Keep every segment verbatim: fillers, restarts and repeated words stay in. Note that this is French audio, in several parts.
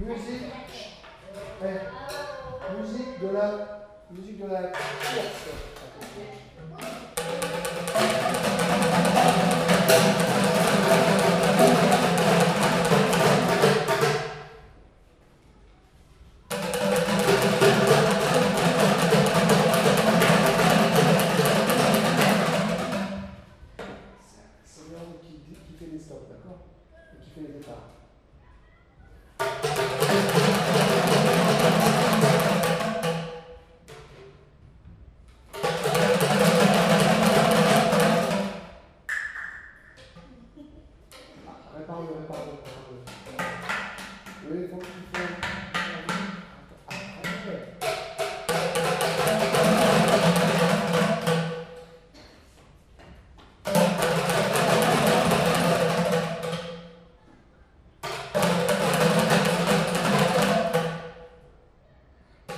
Musique. Eh, musique de la. Musique de la course. C'est l'homme qui, qui fait les stops, d'accord? Et qui fait les départs. Répare-le, répare-le, répare-le. Oui, il faut qu'il faut.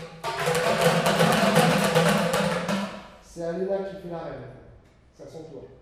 C'est Alena qui fait la reine. C'est à son tour.